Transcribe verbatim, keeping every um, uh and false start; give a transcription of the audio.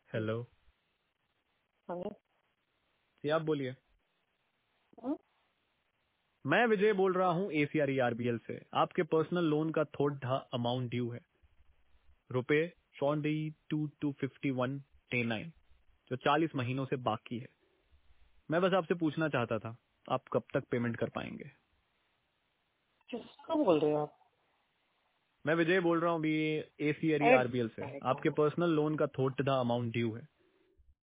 Hello. Hello. जी आप बोलिए। हम्म? मैं विजय बोल रहा हूँ एसीआर आरबीएल से। आपके पर्सनल लोन का थोड़ा अमाउंट ड्यू है, रुपए forty two two fifty one टे नाइन, जो चालीस महीनों से बाकी है। मैं बस आपसे पूछना चाहता था, आप कब तक पेमेंट कर पाएंगे? किसका बोल रहे हो आप? मैं विजय बोल रहा हूँ अभी एसीआर अरे आरबीएल से। भाई आपके को- पर्सनल लोन का थोड़ा अमाउंट ड्यू है,